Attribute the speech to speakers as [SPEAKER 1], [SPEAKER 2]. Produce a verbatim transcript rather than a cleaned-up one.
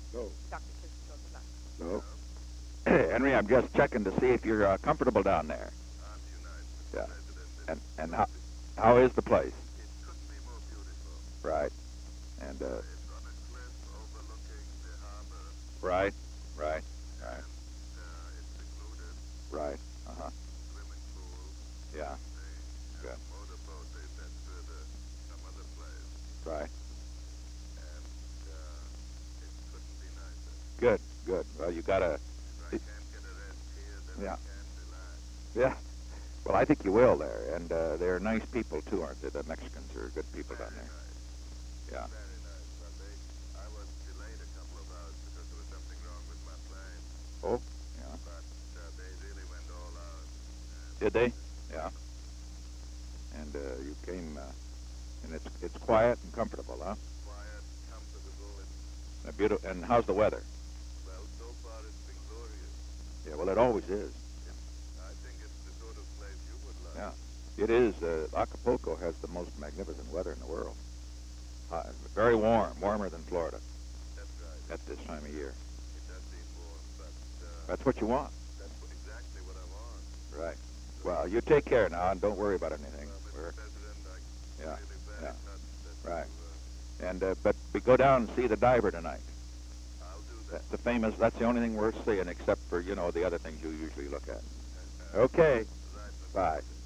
[SPEAKER 1] No.
[SPEAKER 2] Doctor Kizzo, good luck.
[SPEAKER 1] No. Henry, I'm just checking to see if you're uh, comfortable down there.
[SPEAKER 3] I'm United
[SPEAKER 1] Yeah.
[SPEAKER 3] President.
[SPEAKER 1] And and how how is the place?
[SPEAKER 3] It couldn't be more beautiful.
[SPEAKER 1] Right. And uh,
[SPEAKER 3] It's on a cliff overlooking the harbor.
[SPEAKER 1] right, right,
[SPEAKER 3] And
[SPEAKER 1] right,
[SPEAKER 3] uh, it's secluded.
[SPEAKER 1] right. Uh huh.
[SPEAKER 3] Swimming pool.
[SPEAKER 1] Yeah.
[SPEAKER 3] They
[SPEAKER 1] Good.
[SPEAKER 3] have a motorboat they sent further some other place.
[SPEAKER 1] Right.
[SPEAKER 3] And uh, it couldn't be nicer.
[SPEAKER 1] Good. Good. Well, you gotta.
[SPEAKER 3] If I can't get a rest here, then
[SPEAKER 1] Yeah.
[SPEAKER 3] I can relax.
[SPEAKER 1] Yeah. Well, I think you will there, and uh, they're nice people too, aren't they? The Mexicans are good people down
[SPEAKER 3] Very
[SPEAKER 1] there.
[SPEAKER 3] nice.
[SPEAKER 1] Yeah.
[SPEAKER 3] Very nice. Well, they, I was delayed a couple of hours because there was something wrong with my plane.
[SPEAKER 1] Oh. Yeah.
[SPEAKER 3] But uh, they really went all out. And
[SPEAKER 1] Did they? Yeah. And uh, you came, uh, and it's it's quiet and comfortable, huh?
[SPEAKER 3] quiet, comfortable, and
[SPEAKER 1] And beautiful. And how's the weather?
[SPEAKER 3] well, so far it's been glorious.
[SPEAKER 1] Yeah. Well, it always is.
[SPEAKER 3] I think it's the sort of place you would like.
[SPEAKER 1] Yeah. It is. Uh, Acapulco has the most magnificent weather in the world. Uh, very warm, warmer than Florida
[SPEAKER 3] That's right.
[SPEAKER 1] at this time of year.
[SPEAKER 3] It does seem warm, but uh,
[SPEAKER 1] That's what you want.
[SPEAKER 3] that's what, exactly what I want.
[SPEAKER 1] Right. Well, you take care now, and don't worry about anything.
[SPEAKER 3] Well,
[SPEAKER 1] We're,
[SPEAKER 3] Mister President, I
[SPEAKER 1] Yeah,
[SPEAKER 3] really very
[SPEAKER 1] yeah.
[SPEAKER 3] touched that
[SPEAKER 1] Right.
[SPEAKER 3] you, uh,
[SPEAKER 1] and uh, but we go down and see the diver tonight.
[SPEAKER 3] I'll do that.
[SPEAKER 1] That's the famous. That's the only thing worth seeing, except for you know the other things you usually look at. Okay.
[SPEAKER 3] Right, Mister
[SPEAKER 1] Bye.
[SPEAKER 3] President.